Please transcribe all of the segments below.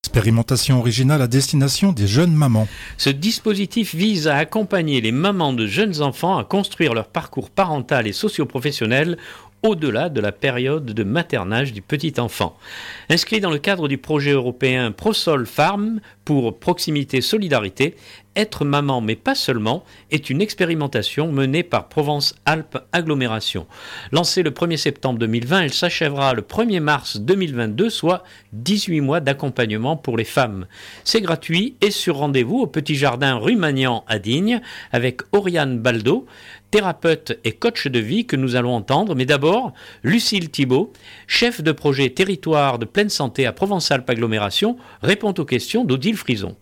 Expérimentation originale à destination des jeunes mamans. Ce dispositif vise à accompagner les mamans de jeunes enfants à construire leur parcours parental et socio-professionnel au-delà de la période de maternage du petit enfant. Inscrit dans le cadre du projet européen ProSol Farm pour Proximité Solidarité, Être maman mais pas seulement est une expérimentation menée par Provence-Alpes Agglomération. Lancée le 1er septembre 2020, elle s'achèvera le 1er mars 2022, soit 18 mois d'accompagnement pour les femmes. C'est gratuit et sur rendez-vous au Petit Jardin rue Magnan à Digne avec Oriane Baldo, thérapeute et coach de vie que nous allons entendre. Mais d'abord, Lucille Thibault, chef de projet territoire de pleine santé à Provence-Alpes Agglomération, répond aux questions d'Odile Frison.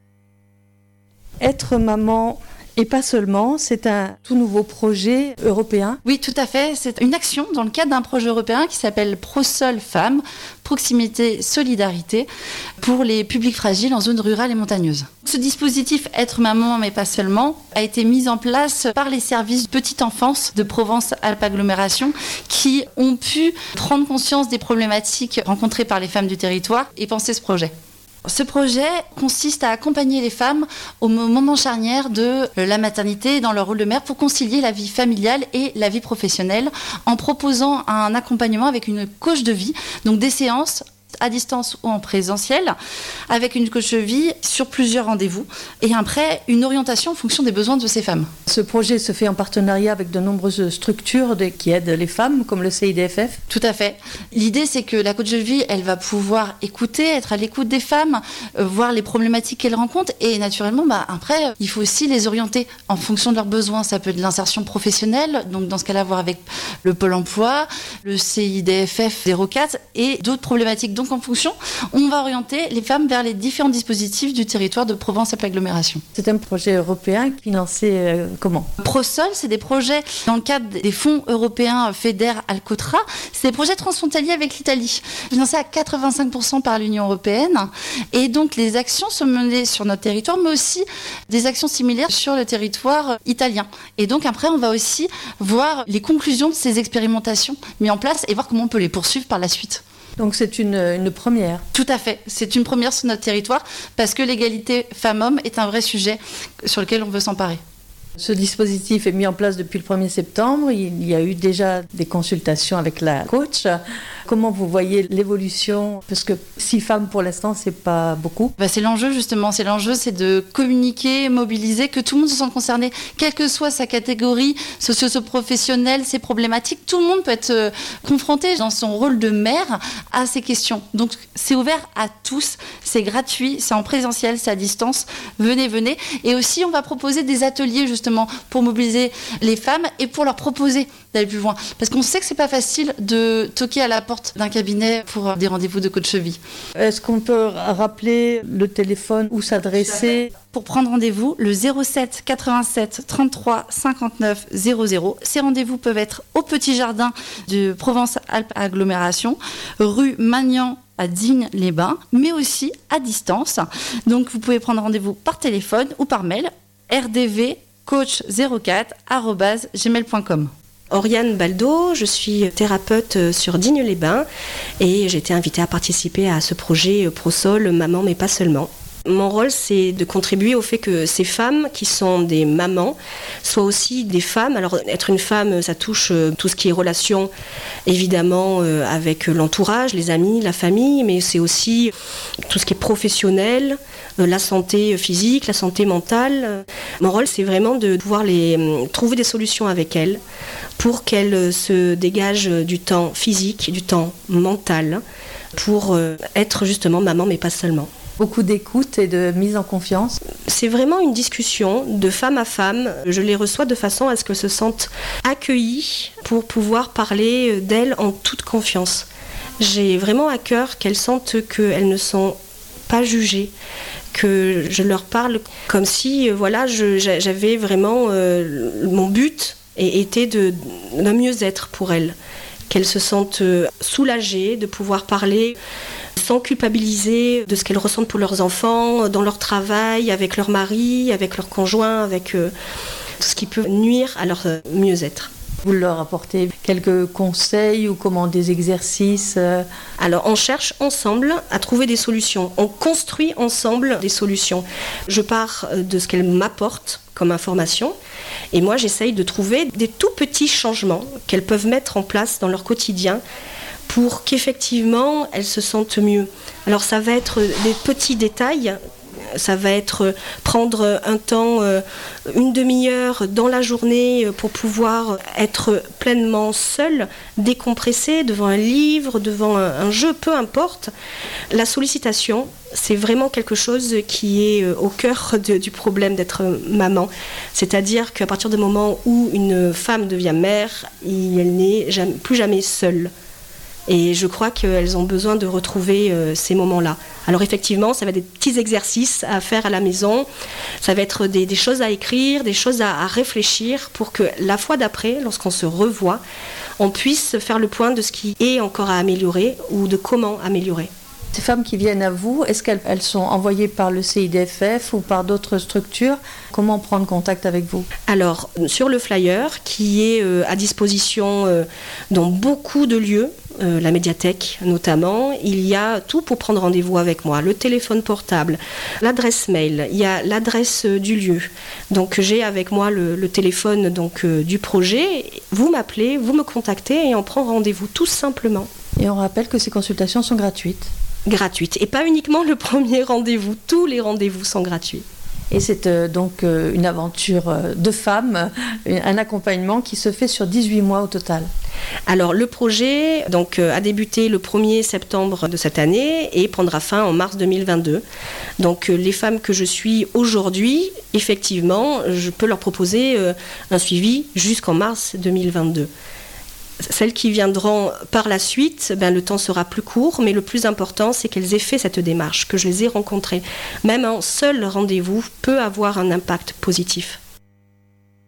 Être maman et pas seulement, c'est un tout nouveau projet européen. Oui, tout à fait. C'est une action dans le cadre d'un projet européen qui s'appelle ProSol Femmes, Proximité Solidarité, pour les publics fragiles en zone rurale et montagneuse. Ce dispositif Être maman mais pas seulement a été mis en place par les services petite enfance de Provence-Alpes Agglomération qui ont pu prendre conscience des problématiques rencontrées par les femmes du territoire et penser ce projet. Ce projet consiste à accompagner les femmes au moment charnière de la maternité dans leur rôle de mère pour concilier la vie familiale et la vie professionnelle en proposant un accompagnement avec une coach de vie, donc des séances à distance ou en présentiel, avec une coach de vie sur plusieurs rendez-vous et après une orientation en fonction des besoins de ces femmes. Ce projet se fait en partenariat avec de nombreuses structures qui aident les femmes, comme le CIDFF. Tout à fait. L'idée, c'est que la coach de vie, elle va pouvoir écouter, être à l'écoute des femmes, voir les problématiques qu'elles rencontrent et naturellement, après, il faut aussi les orienter en fonction de leurs besoins. Ça peut être de l'insertion professionnelle, donc dans ce cas-là, voir avec le Pôle emploi, le CIDFF 04 et d'autres problématiques. Donc en fonction, on va orienter les femmes vers les différents dispositifs du territoire de Provence-Alpes Agglomération. C'est un projet européen financé comment ? ProSol, c'est des projets dans le cadre des fonds européens FEDER Alcotra. C'est des projets transfrontaliers avec l'Italie, financés à 85% par l'Union européenne. Et donc les actions sont menées sur notre territoire, mais aussi des actions similaires sur le territoire italien. Et donc après, on va aussi voir les conclusions de ces expérimentations mises en place et voir comment on peut les poursuivre par la suite. Donc c'est une première. Tout à fait, c'est une première sur notre territoire parce que l'égalité femmes-hommes est un vrai sujet sur lequel on veut s'emparer. Ce dispositif est mis en place depuis le 1er septembre. Il y a eu déjà des consultations avec la coach. Comment vous voyez l'évolution ? Parce que 6 femmes pour l'instant, c'est pas beaucoup. C'est l'enjeu justement. C'est l'enjeu, c'est de communiquer, mobiliser, que tout le monde se sente concerné, quelle que soit sa catégorie socio-professionnelle, ses problématiques. Tout le monde peut être confronté dans son rôle de mère à ces questions. Donc c'est ouvert à tous, c'est gratuit, c'est en présentiel, c'est à distance. Venez. Et aussi, on va proposer des ateliers justement pour mobiliser les femmes et pour leur proposer d'aller plus loin. Parce qu'on sait que c'est pas facile de toquer à la porte d'un cabinet pour des rendez-vous de coach de vie. Est-ce qu'on peut rappeler le téléphone où s'adresser ? Pour prendre rendez-vous, le 07 87 33 59 00. Ces rendez-vous peuvent être au Petit Jardin de Provence-Alpes Agglomération, rue Magnan à Digne-les-Bains, mais aussi à distance. Donc vous pouvez prendre rendez-vous par téléphone ou par mail rdvcoach04@gmail.com. Oriane Baldo, je suis thérapeute sur Digne-les-Bains et j'ai été invitée à participer à ce projet ProSol Maman mais pas seulement. Mon rôle, c'est de contribuer au fait que ces femmes qui sont des mamans soient aussi des femmes. Alors, être une femme, ça touche tout ce qui est relation, évidemment, avec l'entourage, les amis, la famille, mais c'est aussi tout ce qui est professionnel, la santé physique, la santé mentale. Mon rôle, c'est vraiment de pouvoir trouver des solutions avec elles pour qu'elles se dégagent du temps physique, du temps mental, pour être justement maman, mais pas seulement. Beaucoup d'écoute et de mise en confiance. C'est vraiment une discussion de femme à femme. Je les reçois de façon à ce qu'elles se sentent accueillies pour pouvoir parler d'elles en toute confiance. J'ai vraiment à cœur qu'elles sentent qu'elles ne sont pas jugées, que je leur parle comme si j'avais vraiment mon but était d'un mieux-être pour elles. Qu'elles se sentent soulagées de pouvoir parler sans culpabiliser de ce qu'elles ressentent pour leurs enfants, dans leur travail, avec leur mari, avec leur conjoint, avec tout ce qui peut nuire à leur mieux-être. Vous leur apportez quelques conseils ou comment des exercices Alors, on cherche ensemble à trouver des solutions. On construit ensemble des solutions. Je pars de ce qu'elles m'apportent comme information. Et moi, j'essaye de trouver des tout petits changements qu'elles peuvent mettre en place dans leur quotidien pour qu'effectivement, elles se sentent mieux. Alors, ça va être des petits détails. Ça va être prendre un temps, une demi-heure dans la journée pour pouvoir être pleinement seul, décompressé devant un livre, devant un jeu, peu importe. La sollicitation, c'est vraiment quelque chose qui est au cœur du problème d'être maman. C'est-à-dire qu'à partir du moment où une femme devient mère, elle n'est plus jamais seule. Et je crois qu'elles ont besoin de retrouver ces moments-là. Alors effectivement, ça va être des petits exercices à faire à la maison, ça va être des choses à écrire, des choses à réfléchir pour que la fois d'après, lorsqu'on se revoit, on puisse faire le point de ce qui est encore à améliorer ou de comment améliorer. Ces femmes qui viennent à vous, est-ce qu'elles sont envoyées par le CIDFF ou par d'autres structures? Comment prendre contact avec vous? Alors, sur le flyer qui est à disposition dans beaucoup de lieux, la médiathèque notamment, il y a tout pour prendre rendez-vous avec moi. Le téléphone portable, l'adresse mail, il y a l'adresse du lieu. Donc j'ai avec moi le téléphone du projet. Vous m'appelez, vous me contactez et on prend rendez-vous tout simplement. Et on rappelle que ces consultations sont gratuites. Gratuites. Et pas uniquement le premier rendez-vous, tous les rendez-vous sont gratuits. Et c'est donc une aventure de femmes, un accompagnement qui se fait sur 18 mois au total. Alors le projet a débuté le 1er septembre de cette année et prendra fin en mars 2022. Donc les femmes que je suis aujourd'hui, effectivement, je peux leur proposer un suivi jusqu'en mars 2022. Celles qui viendront par la suite, le temps sera plus court, mais le plus important, c'est qu'elles aient fait cette démarche, que je les ai rencontrées. Même un seul rendez-vous peut avoir un impact positif.